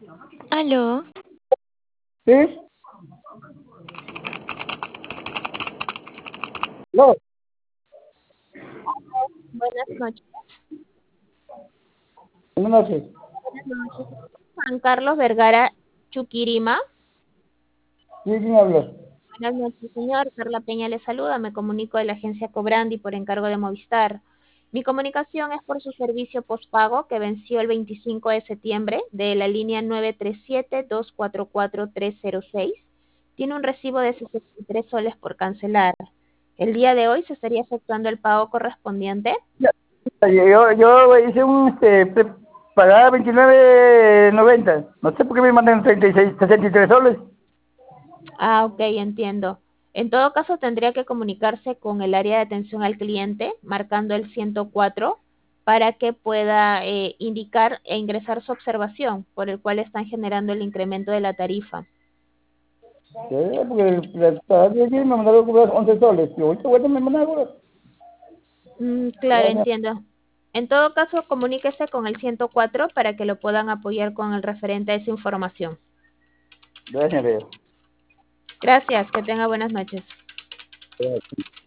Aló, ¿Sí? No, buenas noches. buenas noches. Buenas noches. Juan Carlos Vergara Chuquirima. ¿Sí, quién habla? Buenas noches, señor. Carla Peña le saluda. Me comunico de la agencia Cobrandi por encargo de Movistar. Mi comunicación es por su servicio postpago que venció el 25 de septiembre de la línea 937-244-306. Tiene un recibo de 63 soles por cancelar. El día de hoy se estaría efectuando el pago correspondiente. Ya, yo hice pagaba 29.90. No sé por qué me mandan 36, 63 soles. Ah, ok, entiendo. En todo caso, tendría que comunicarse con el área de atención al cliente, marcando el 104, para que pueda indicar e ingresar su observación, por el cual están generando el incremento de la tarifa. Sí, porque para de aquí me mandaron a cobrar 11 soles. Y ahorita vuelta me mandaron a cobrar. Claro, Gracias, entiendo. En todo caso, comuníquese con el 104 para que lo puedan apoyar con el referente a esa información. gracias, Leo. Gracias, que tenga buenas noches.